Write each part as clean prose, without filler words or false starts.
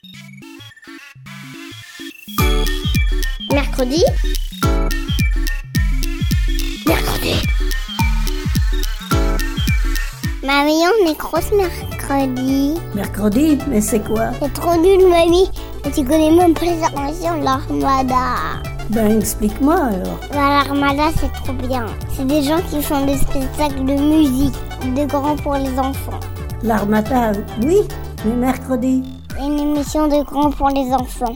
Mercredi. Mamie, on est grosse mercredi. Mercredi? Mais c'est quoi? C'est trop nul, mamie. Et tu connais même pas les armations de l'Armada. Ben, explique-moi alors. L'Armada, c'est trop bien. C'est des gens qui font des spectacles de musique, de grands pour les enfants. L'Armada, oui, mais mercredi. C'est une émission de grands pour les enfants.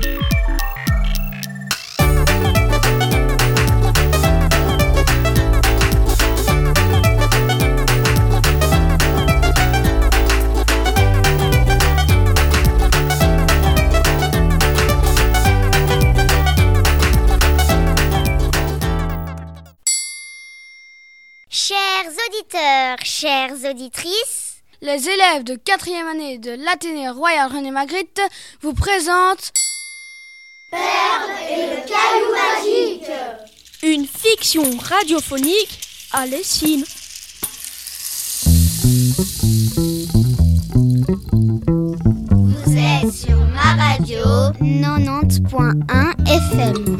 Chers auditeurs, chères auditrices, les élèves de 4e année de l'Athénée Royal René Magritte vous présentent Perle et le caillou magique, une fiction radiophonique à Lessines. Vous êtes sur ma radio 90.1 FM.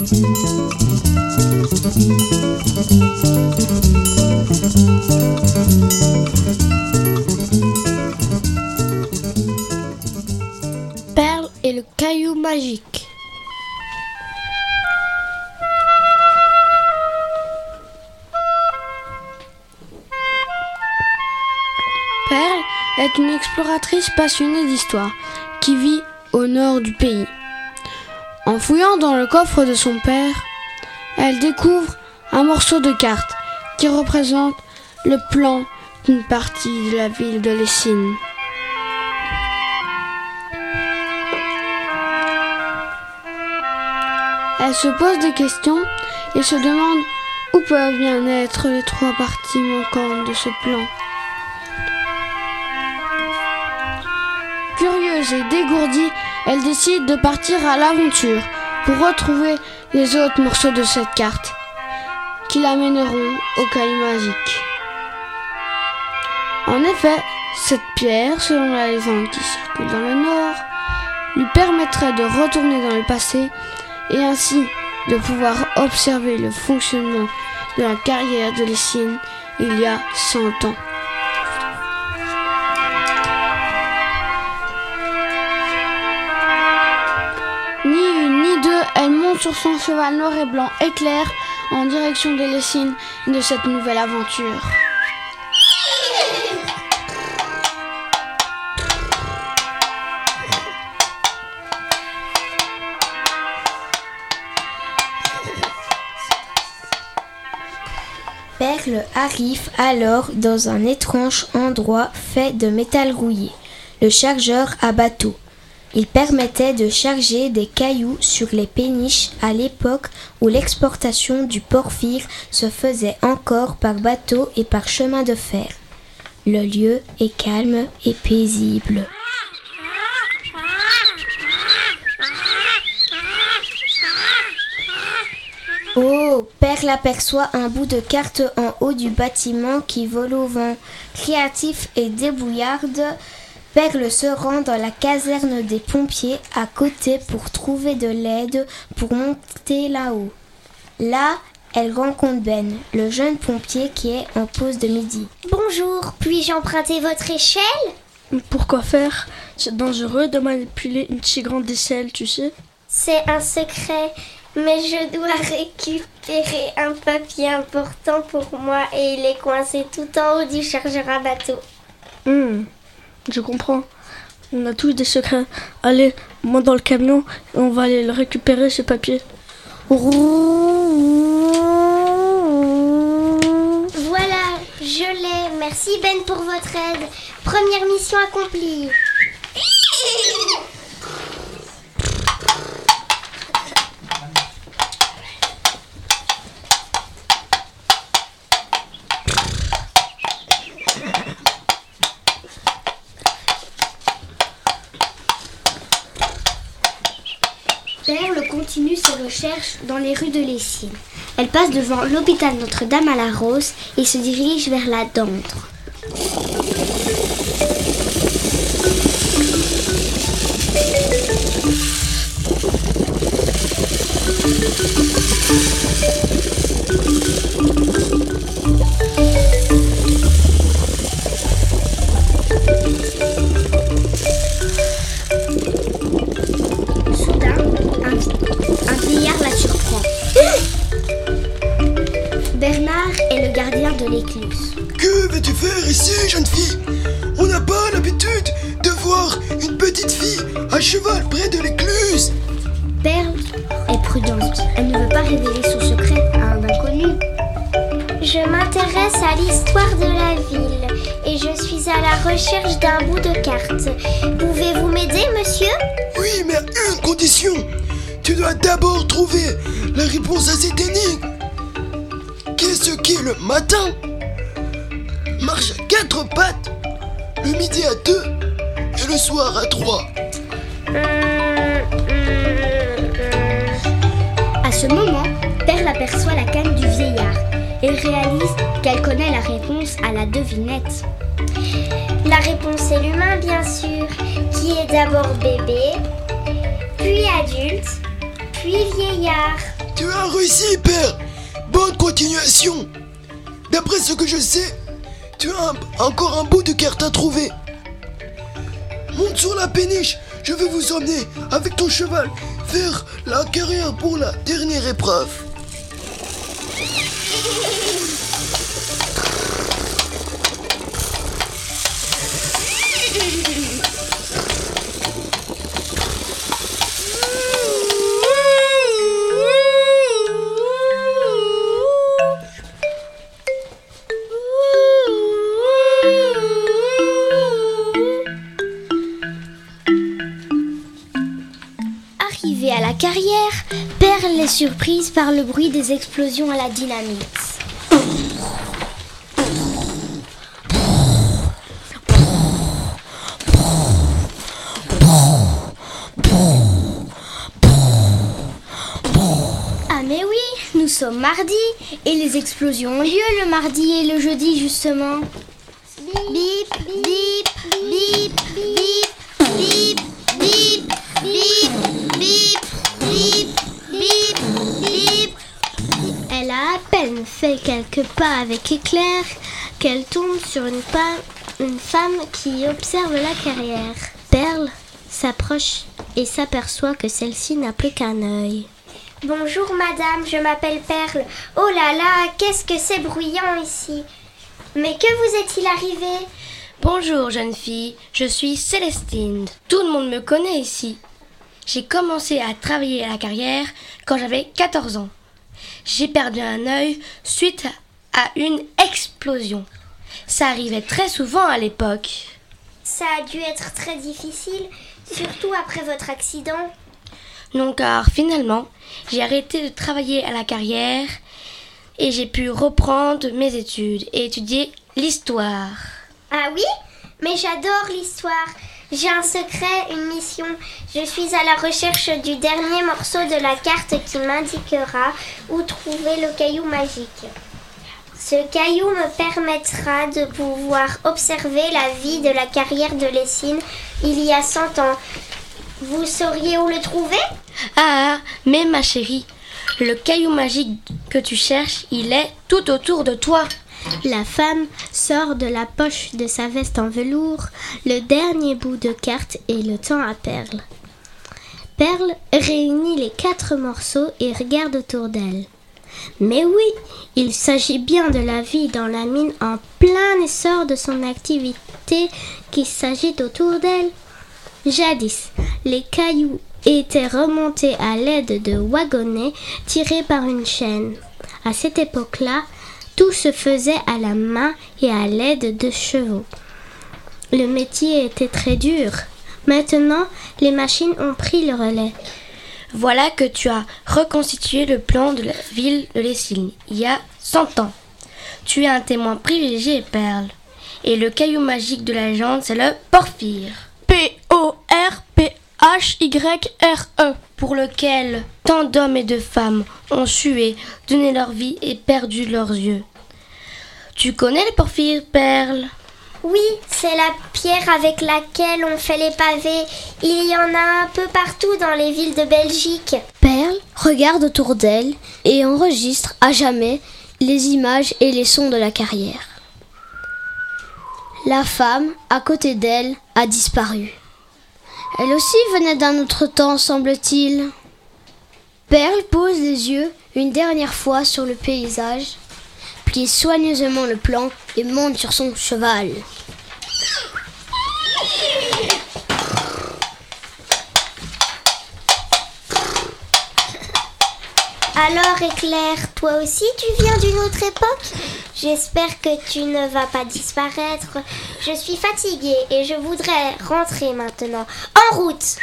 Perle et le caillou magique. Perle est une exploratrice passionnée d'histoire qui vit au nord du pays. En fouillant dans le coffre de son père, elle découvre un morceau de carte qui représente le plan d'une partie de la ville de Lessines. Elle se pose des questions et se demande où peuvent bien être les 3 parties manquantes de ce plan. Curieuse et dégourdie, elle décide de partir à l'aventure pour retrouver les autres morceaux de cette carte qui l'amèneront au caillou magique. En effet, cette pierre, selon la légende qui circule dans le Nord, lui permettrait de retourner dans le passé et ainsi de pouvoir observer le fonctionnement de la carrière de Lessines il y a 100 ans. Ni une ni deux, elle monte sur son cheval noir et blanc éclair en direction des Lessines et de cette nouvelle aventure. Perle arrive alors dans un étrange endroit fait de métal rouillé, le chargeur à bateau. Il permettait de charger des cailloux sur les péniches à l'époque où l'exportation du porphyre se faisait encore par bateau et par chemin de fer. Le lieu est calme et paisible. Oh, Perle aperçoit un bout de carte en haut du bâtiment qui vole au vent. Créatif et débrouillarde, Perle se rend dans la caserne des pompiers à côté pour trouver de l'aide pour monter là-haut. Là, elle rencontre Ben, le jeune pompier qui est en pause de midi. Bonjour, puis-je emprunter votre échelle? Pourquoi faire? C'est dangereux de manipuler une si grande échelle, tu sais. C'est un secret, mais je dois récupérer un papier important pour moi et il est coincé tout en haut du chargeur à bateau. Je comprends. On a tous des secrets. Allez, monte dans le camion et on va aller le récupérer, ce papier. Voilà, je l'ai. Merci Ben pour votre aide. Première mission accomplie. Perle continue ses recherches dans les rues de Lessines. Elle passe devant l'hôpital Notre-Dame à la Rose et se dirige vers la Dendre. de l'écluse. Que veux-tu faire ici, jeune fille? On n'a pas l'habitude de voir une petite fille à cheval près de l'écluse. Perle est prudente. Elle ne veut pas révéler son secret à un inconnu. Je m'intéresse à l'histoire de la ville et je suis à la recherche d'un bout de carte. Pouvez-vous m'aider, monsieur? Oui, mais à une condition. Tu dois d'abord trouver la réponse à cette énigme. Qu'est-ce qu'est le matin? Marche à 4 pattes, le midi à 2 et le soir à 3. À ce moment, Perle aperçoit la canne du vieillard et réalise qu'elle connaît la réponse à la devinette. La réponse est l'humain, bien sûr, qui est d'abord bébé, puis adulte, puis vieillard. Tu as réussi, Père. Bonne continuation. D'après ce que je sais, tu as encore un bout de carte à trouver. Monte sur la péniche. Je vais vous emmener avec ton cheval vers la carrière pour la dernière épreuve. Arrivée à la carrière, Perle est surprise par le bruit des explosions à la dynamite. Ah mais oui, nous sommes mardi et les explosions ont lieu le mardi et le jeudi justement. Bip, bip, bip, bip, bip, bip, bip, bip, bip, bip, bip. Elle a à peine fait quelques pas avec éclair qu'elle tombe sur une femme qui observe la carrière. Perle s'approche et s'aperçoit que celle-ci n'a plus qu'un œil. Bonjour madame, je m'appelle Perle. Oh là là, qu'est-ce que c'est bruyant ici. Mais que vous est-il arrivé? Bonjour jeune fille, je suis Célestine. Tout le monde me connaît ici. J'ai commencé à travailler à la carrière quand j'avais 14 ans. J'ai perdu un œil suite à une explosion. Ça arrivait très souvent à l'époque. Ça a dû être très difficile, surtout après votre accident. Non, car finalement, j'ai arrêté de travailler à la carrière et j'ai pu reprendre mes études et étudier l'histoire. Ah oui? Mais j'adore l'histoire. J'ai un secret, une mission. Je suis à la recherche du dernier morceau de la carte qui m'indiquera où trouver le caillou magique. Ce caillou me permettra de pouvoir observer la vie de la carrière de Lessines il y a 100 ans. Vous sauriez où le trouver? Ah, mais ma chérie, le caillou magique que tu cherches, il est tout autour de toi. La femme sort de la poche de sa veste en velours le dernier bout de carte et le tend à Perle. Perle réunit les 4 morceaux et regarde autour d'elle. Mais oui, il s'agit bien de la vie dans la mine en plein essor de son activité qui s'agite autour d'elle. Jadis, les cailloux étaient remontés à l'aide de wagonnets tirés par une chaîne. À cette époque-là, tout se faisait à la main et à l'aide de chevaux. Le métier était très dur. Maintenant, les machines ont pris le relais. Voilà que tu as reconstitué le plan de la ville de Lessines il y a 100 ans. Tu es un témoin privilégié, Perle. Et le caillou magique de la légende, c'est le porphyre. P-O-R-P-H-Y-R-E. Pour lequel tant d'hommes et de femmes ont sué, donné leur vie et perdu leurs yeux. Tu connais le porphyre, Perle? Oui, c'est la pierre avec laquelle on fait les pavés. Il y en a un peu partout dans les villes de Belgique. Perle regarde autour d'elle et enregistre à jamais les images et les sons de la carrière. La femme, à côté d'elle, a disparu. Elle aussi venait d'un autre temps, semble-t-il. Perle pose les yeux une dernière fois sur le paysage, plie soigneusement le plan et monte sur son cheval. Alors Éclair, toi aussi tu viens d'une autre époque? J'espère que tu ne vas pas disparaître. Je suis fatiguée et je voudrais rentrer maintenant. En route!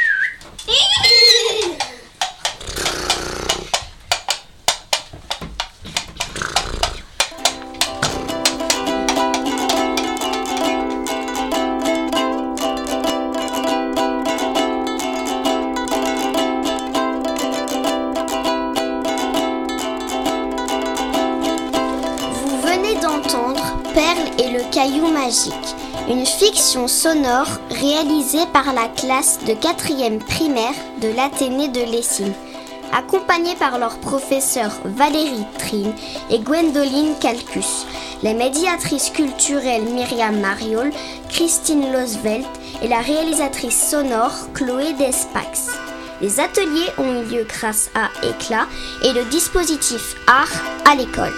Caillou magique, une fiction sonore réalisée par la classe de 4e primaire de l'Athénée de Lessines, accompagnée par leurs professeurs Valérie Trine et Gwendoline Calcus, les médiatrices culturelles Myriam Mariol, Christine Losvelt et la réalisatrice sonore Chloé Despax. Les ateliers ont eu lieu grâce à Éclat et le dispositif Art à l'école.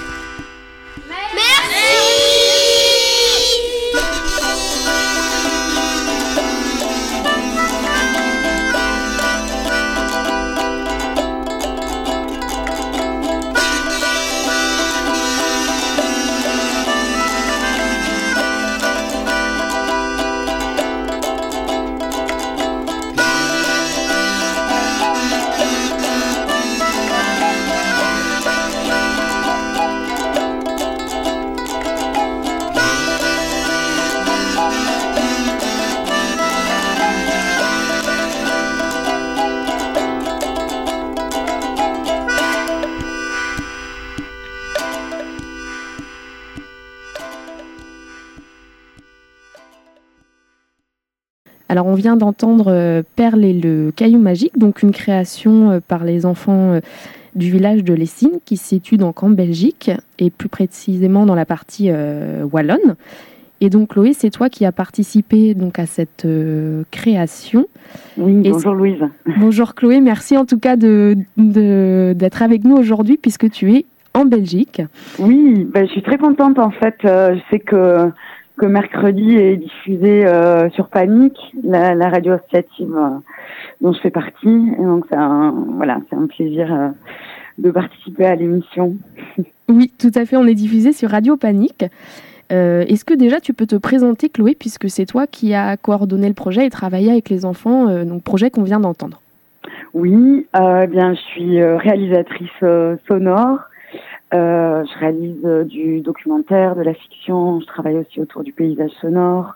Alors on vient d'entendre Perle et le Caillou magique, donc une création par les enfants du village de Lessines qui se situe donc en Belgique et plus précisément dans la partie wallonne. Et donc Chloé, c'est toi qui as participé donc à cette création. Oui, bonjour Louise. Bonjour Chloé, merci en tout cas d'être avec nous aujourd'hui puisque tu es en Belgique. Oui, je suis très contente en fait. Je sais que mercredi est diffusé sur Panique, la radio associative dont je fais partie. Et donc c'est un plaisir de participer à l'émission. Oui, tout à fait, on est diffusé sur Radio Panique. Est-ce que déjà tu peux te présenter Chloé, puisque c'est toi qui as coordonné le projet et travaillé avec les enfants, donc projet qu'on vient d'entendre? Oui, je suis réalisatrice sonore. Je réalise du documentaire, de la fiction, je travaille aussi autour du paysage sonore.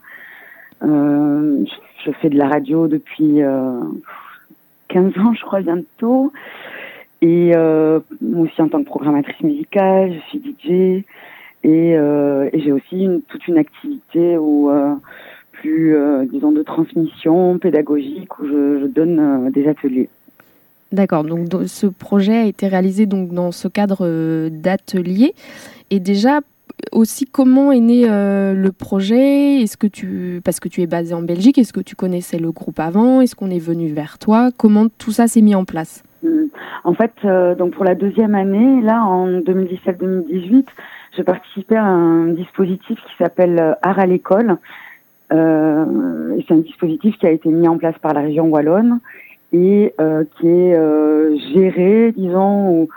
Je fais de la radio depuis 15 ans, je crois, bientôt. Et aussi en tant que programmatrice musicale, je suis DJ. Et j'ai aussi toute une activité disons, de transmission pédagogique où je donne des ateliers. D'accord, donc ce projet a été réalisé donc dans ce cadre d'atelier. Et déjà, aussi, comment est né le projet? Parce que tu es basée en Belgique, est-ce que tu connaissais le groupe avant? Est-ce qu'on est venu vers toi? Comment tout ça s'est mis en place? En fait, donc pour la deuxième année, là, en 2017-2018, je participais à un dispositif qui s'appelle Art à l'école. Et c'est un dispositif qui a été mis en place par la région wallonne et qui est géré, disons, ou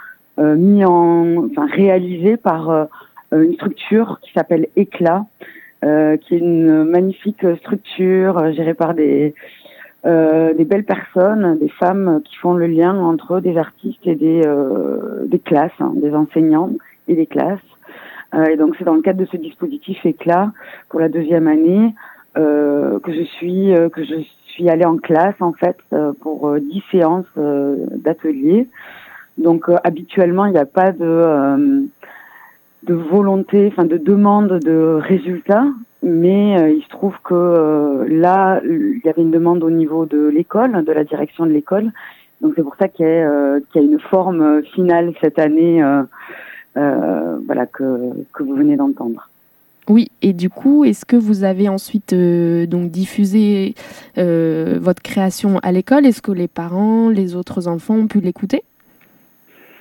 réalisé par une structure qui s'appelle Éclat, qui est une magnifique structure gérée par des belles personnes, des femmes qui font le lien entre des artistes et des classes, des enseignants et des classes. Et donc c'est dans le cadre de ce dispositif Éclat pour la deuxième année que je suis allée en classe en fait pour 10 séances d'atelier. Donc habituellement il n'y a pas de volonté, de demande de résultats, mais il se trouve que là il y avait une demande au niveau de l'école, de la direction de l'école. Donc c'est pour ça qu'il y a une forme finale cette année. Que vous venez d'entendre. Oui, et du coup, est-ce que vous avez ensuite donc diffusé votre création à l'école? Est-ce que les parents, les autres enfants ont pu l'écouter?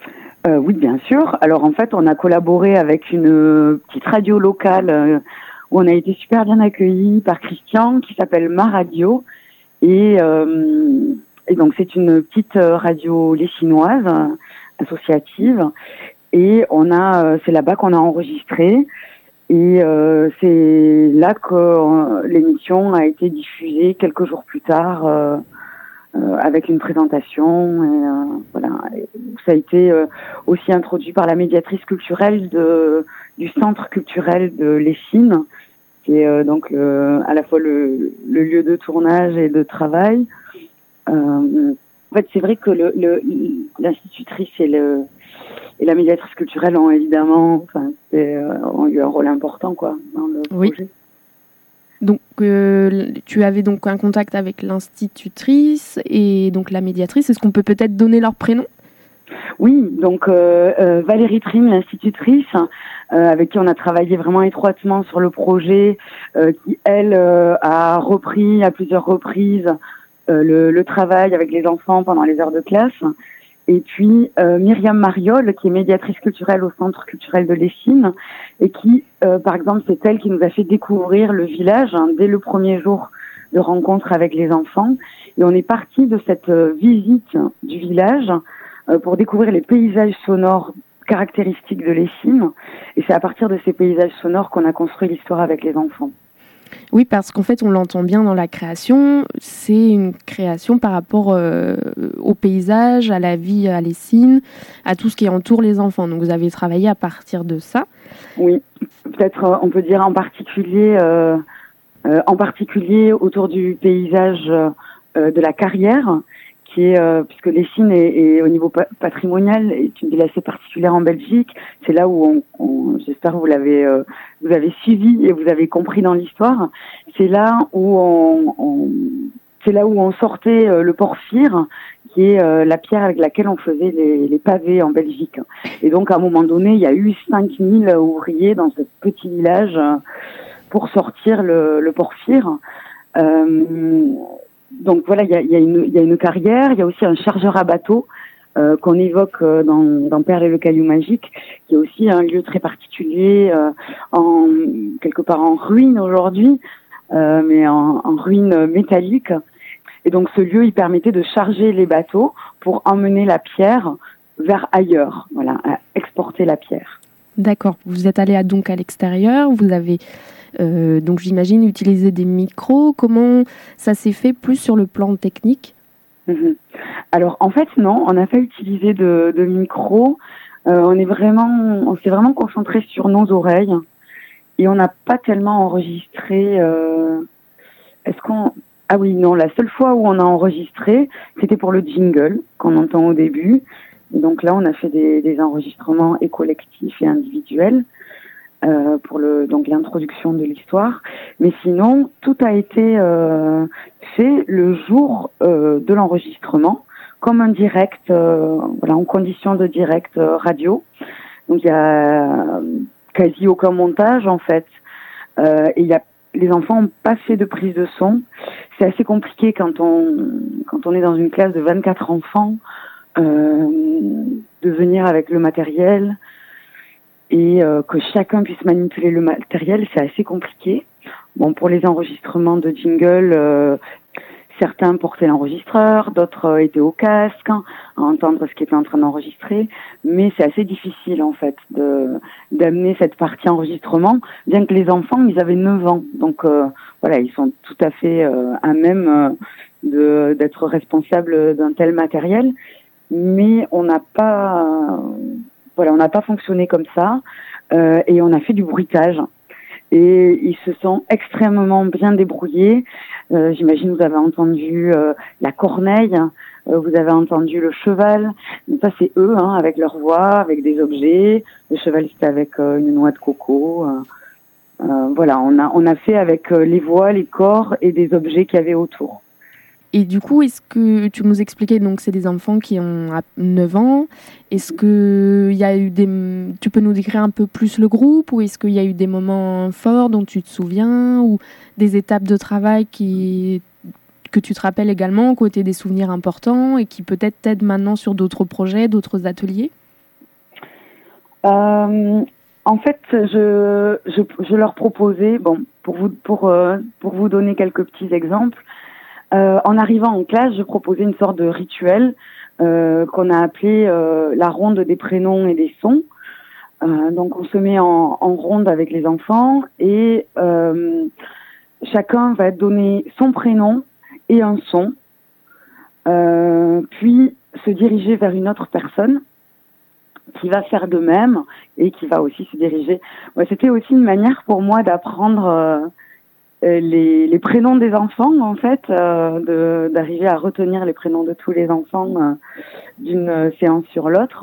Oui, bien sûr. Alors en fait, on a collaboré avec une petite radio locale où on a été super bien accueillis par Christian, qui s'appelle Ma Radio. Et donc c'est une petite radio lessinoise, associative. Et c'est là-bas qu'on a enregistré. Et c'est là que l'émission a été diffusée quelques jours plus tard. Avec une présentation et voilà. Et ça a été aussi introduit par la médiatrice culturelle du centre culturel de Lessines, qui est donc à la fois le lieu de tournage et de travail. En fait, c'est vrai que l'institutrice et la médiatrice culturelle ont évidemment, ont eu un rôle important dans le projet. Donc, tu avais donc un contact avec l'institutrice et donc la médiatrice. Est-ce qu'on peut peut-être donner leur prénom ? Oui, donc Valérie Trim, l'institutrice, avec qui on a travaillé vraiment étroitement sur le projet, qui, elle, a repris à plusieurs reprises le travail avec les enfants pendant les heures de classe. Et puis Myriam Mariol, qui est médiatrice culturelle au Centre culturel de Lessines, et qui, par exemple, c'est elle qui nous a fait découvrir le village dès le premier jour de rencontre avec les enfants. Et on est parti de cette visite du village pour découvrir les paysages sonores caractéristiques de Lessines. Et c'est à partir de ces paysages sonores qu'on a construit l'histoire avec les enfants. Oui, parce qu'en fait, on l'entend bien dans la création, c'est une création par rapport au paysage, à la vie à Lessines, à tout ce qui entoure les enfants. Donc, vous avez travaillé à partir de ça. Oui, peut-être on peut dire en particulier autour du paysage de la carrière, qui est, puisque Lessines est au niveau patrimonial, est une ville assez particulière en Belgique. C'est là où j'espère que vous avez suivi et vous avez compris dans l'histoire. C'est là où on sortait le porphyre, qui est la pierre avec laquelle on faisait les pavés en Belgique. Et donc, à un moment donné, il y a eu 5000 ouvriers dans ce petit village pour sortir le porphyre. Donc voilà, il y a une carrière, il y a aussi un chargeur à bateau qu'on évoque dans Perle et le Caillou Magique, qui est aussi un lieu très particulier, quelque part en ruine aujourd'hui, mais en ruine métallique. Et donc ce lieu, il permettait de charger les bateaux pour emmener la pierre vers ailleurs, voilà, à exporter la pierre. D'accord. Vous êtes allé donc à l'extérieur, vous avez donc j'imagine utiliser des micros. Comment ça s'est fait plus sur le plan technique ? Alors en fait non, on n'a pas utilisé de micros. On s'est vraiment concentré sur nos oreilles et on n'a pas tellement enregistré. Ah oui, non, la seule fois où on a enregistré, c'était pour le jingle qu'on entend au début. Et donc là, on a fait des enregistrements et collectifs et individuels pour l'introduction de l'histoire. Mais sinon, tout a été fait le jour de l'enregistrement, comme un direct, en condition de direct radio. Donc il y a quasi aucun montage en fait. Et les enfants n'ont pas fait de prise de son. C'est assez compliqué quand on est dans une classe de 24 enfants de venir avec le matériel et que chacun puisse manipuler le matériel, c'est assez compliqué. Bon, pour les enregistrements de jingle, certains portaient l'enregistreur, d'autres étaient au casque à entendre ce qui était en train d'enregistrer, mais c'est assez difficile en fait d'amener cette partie enregistrement, bien que les enfants, ils avaient 9 ans, donc ils sont tout à fait à même d'être responsables d'un tel matériel, mais on n'a pas fonctionné comme ça, et on a fait du bruitage. Et ils se sont extrêmement bien débrouillés. J'imagine vous avez entendu la corneille, vous avez entendu le cheval. Donc ça c'est eux, avec leur voix, avec des objets. Le cheval c'était avec une noix de coco. On a fait avec les voix, les corps et des objets qu'il y avait autour. Et du coup, est-ce que tu nous expliquais, donc c'est des enfants qui ont 9 ans, est-ce que il y a eu tu peux nous décrire un peu plus le groupe, ou est-ce qu'il y a eu des moments forts dont tu te souviens, ou des étapes de travail que tu te rappelles également, côté des souvenirs importants et qui peut-être t'aident maintenant sur d'autres projets, d'autres ateliers ? En fait, je leur proposais, bon, pour vous donner quelques petits exemples, en arrivant en classe, je proposais une sorte de rituel qu'on a appelé la ronde des prénoms et des sons. Donc on se met en ronde avec les enfants et chacun va donner son prénom et un son, puis se diriger vers une autre personne qui va faire de même et qui va aussi se diriger. Ouais, c'était aussi une manière pour moi d'apprendre les prénoms des enfants, en fait, d'arriver à retenir les prénoms de tous les enfants d'une séance sur l'autre.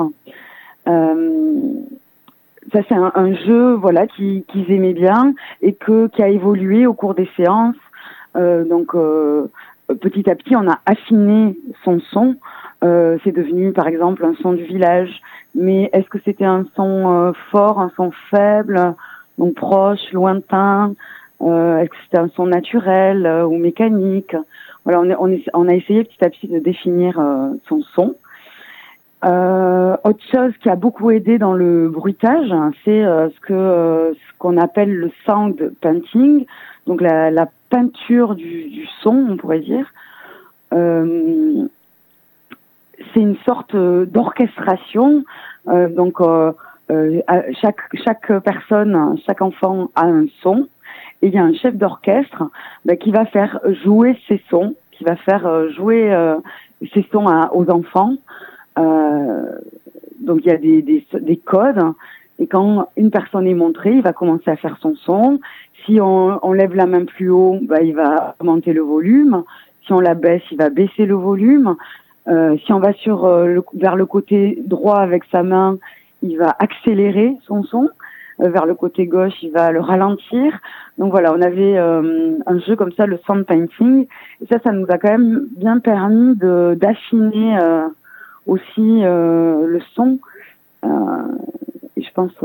Ça, c'est un jeu, voilà, qu'ils aimaient bien et qui a évolué au cours des séances. Donc, petit à petit, on a affiné son son. C'est devenu, par exemple, un son du village. Mais est-ce que c'était un son fort, un son faible, donc proche, lointain? Est-ce que c'était un son naturel ou mécanique? Voilà, on a essayé petit à petit de définir son son. Autre chose qui a beaucoup aidé dans le bruitage, c'est ce qu'on appelle le sound painting, donc la peinture du son, on pourrait dire. C'est une sorte d'orchestration. Donc chaque personne, chaque enfant a un son, et il y a un chef d'orchestre qui va faire jouer ses sons, qui va faire jouer ses sons aux enfants. Donc il y a des codes, et quand une personne est montrée, il va commencer à faire son son. Si on lève la main plus haut, il va augmenter le volume. Si on la baisse, il va baisser le volume. Si on va vers le côté droit avec sa main, il va accélérer son son. Vers le côté gauche, il va le ralentir. Donc voilà, on avait un jeu comme ça, le sound painting. Et ça nous a quand même bien permis d'affiner aussi le son. Et je pense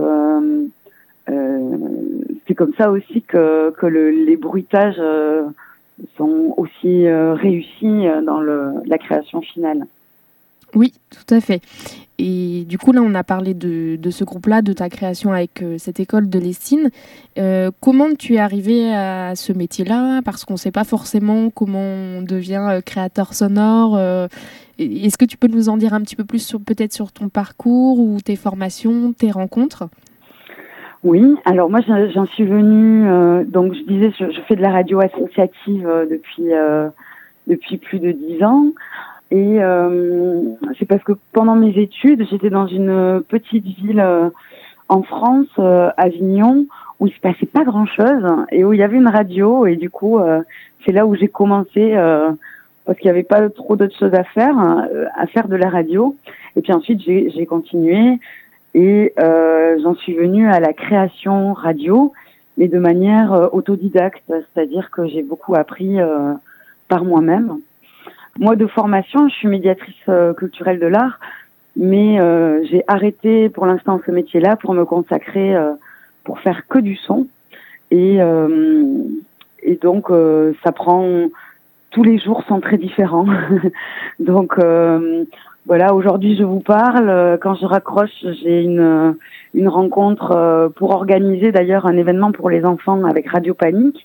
c'est comme ça aussi que les bruitages sont aussi réussis dans la création finale. Oui, tout à fait. Et du coup, là, on a parlé de ce groupe-là, de ta création avec cette école de Lessines. Comment tu es arrivé à ce métier-là? Parce qu'on ne sait pas forcément comment on devient créateur sonore. Est-ce que tu peux nous en dire un petit peu plus peut-être sur ton parcours ou tes formations, tes rencontres? Oui, alors moi j'en suis venue, donc je disais, je fais de la radio associative depuis plus de 10 ans. Et c'est parce que pendant mes études, j'étais dans une petite ville en France, Avignon, où il se passait pas grand-chose et où il y avait une radio. Et du coup, c'est là où j'ai commencé, parce qu'il n'y avait pas trop d'autres choses à faire de la radio. Et puis ensuite, j'ai continué et j'en suis venue à la création radio, mais de manière autodidacte, c'est-à-dire que j'ai beaucoup appris par moi-même. Moi, de formation, je suis médiatrice culturelle de l'art, mais j'ai arrêté pour l'instant ce métier-là pour me consacrer pour faire que du son. Et donc, ça prend... Tous les jours sont très différents. Donc, voilà, aujourd'hui, je vous parle. Quand je raccroche, j'ai une rencontre pour organiser d'ailleurs un événement pour les enfants avec Radio Panique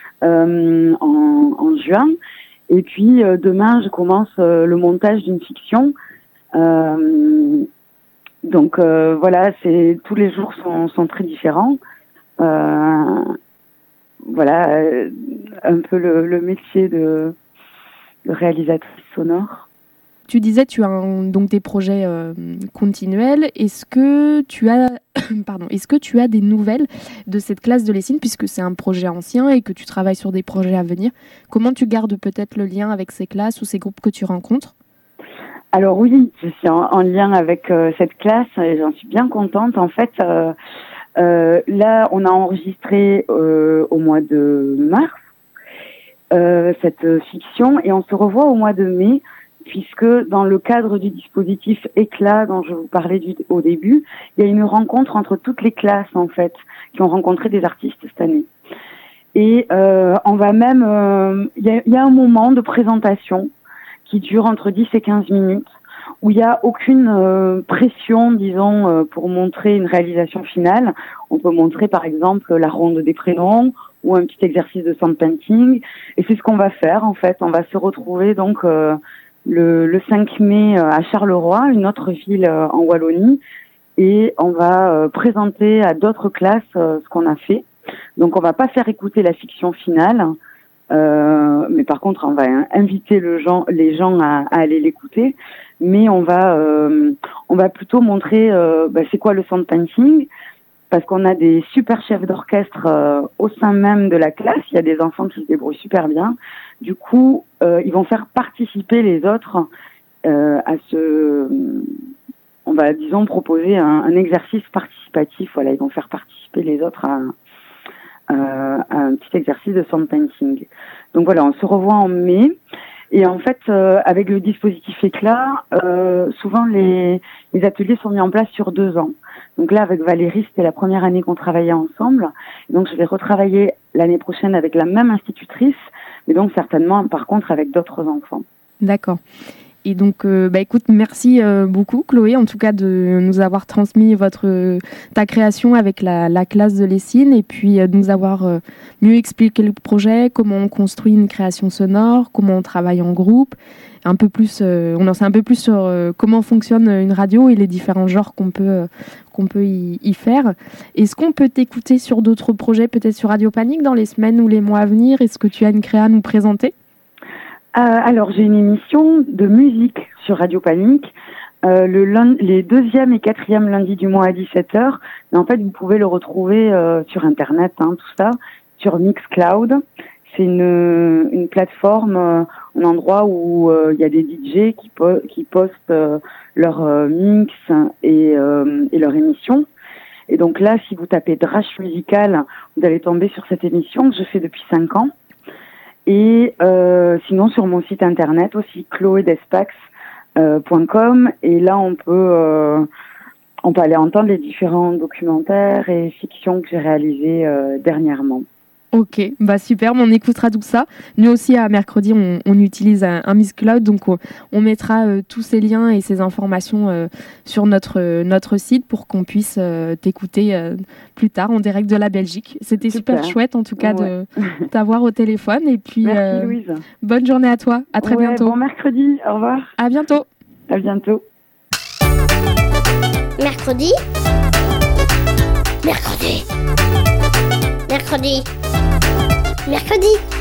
en juin. Et puis demain, je commence le montage d'une fiction. Donc voilà, tous les jours sont très différents. Voilà, un peu le métier de réalisatrice sonore. Tu disais, tu as donc des projets continuels. Est-ce que tu as des nouvelles de cette classe de Lessines, puisque c'est un projet ancien et que tu travailles sur des projets à venir? Comment tu gardes peut-être le lien avec ces classes ou ces groupes que tu rencontres? Alors oui, je suis en lien avec cette classe et j'en suis bien contente. En fait, là, on a enregistré au mois de mars cette fiction et on se revoit au mois de mai, puisque dans le cadre du dispositif Éclat dont je vous parlais au début, il y a une rencontre entre toutes les classes, en fait, qui ont rencontré des artistes cette année. Et on va même... Il y a un moment de présentation qui dure entre 10 et 15 minutes, où il n'y a aucune pression, disons, pour montrer une réalisation finale. On peut montrer par exemple la ronde des prénoms ou un petit exercice de sound painting. Et c'est ce qu'on va faire en fait. On va se retrouver donc le 5 mai à Charleroi, une autre ville en Wallonie, et on va présenter à d'autres classes ce qu'on a fait. Donc on va pas faire écouter la fiction finale, mais par contre on va inviter les gens à aller l'écouter. Mais on va plutôt montrer c'est quoi le sound painting, parce qu'on a des super chefs d'orchestre au sein même de la classe. Il y a des enfants qui se débrouillent super bien. Du coup, ils vont faire participer les autres on va, disons, proposer un exercice participatif. Voilà, ils vont faire participer les autres à un petit exercice de sound painting. Donc voilà, on se revoit en mai. Et en fait, avec le dispositif Éclat, souvent les ateliers sont mis en place sur 2 ans. Donc là, avec Valérie, c'était la première année qu'on travaillait ensemble. Donc je vais retravailler l'année prochaine avec la même institutrice, mais donc certainement, par contre, avec d'autres enfants. D'accord. Et donc, écoute, merci beaucoup, Chloé, en tout cas, de nous avoir transmis ta création avec la classe de Lessines, et puis de nous avoir mieux expliqué le projet, comment on construit une création sonore, comment on travaille en groupe, on en sait un peu plus sur comment fonctionne une radio et les différents genres qu'on peut y faire. Est-ce qu'on peut t'écouter sur d'autres projets, peut-être sur Radio Panique, dans les semaines ou les mois à venir? Est-ce que tu as une créa à nous présenter? Alors, j'ai une émission de musique sur Radio Panique, les 2e et 4e lundis du mois à 17h. Mais en fait, vous pouvez le retrouver sur Internet, tout ça, sur Mixcloud. C'est une plateforme, un endroit où il y a des DJ qui postent leur mix et leur émission. Et donc là, si vous tapez Drache Musical, vous allez tomber sur cette émission que je fais depuis 5 ans. Et sinon sur mon site internet aussi, chloedespax.com, et là on peut aller entendre les différents documentaires et fictions que j'ai réalisés dernièrement. Ok, super, on écoutera tout ça. Nous aussi à mercredi on utilise un Mixcloud, donc on mettra tous ces liens et ces informations sur notre site pour qu'on puisse t'écouter plus tard en direct de la Belgique. C'était super chouette en tout cas de t'avoir au téléphone, et puis merci Louise. Bonne journée à toi, à très bientôt. Bon mercredi, au revoir. À bientôt. À bientôt. Mercredi. Mercredi.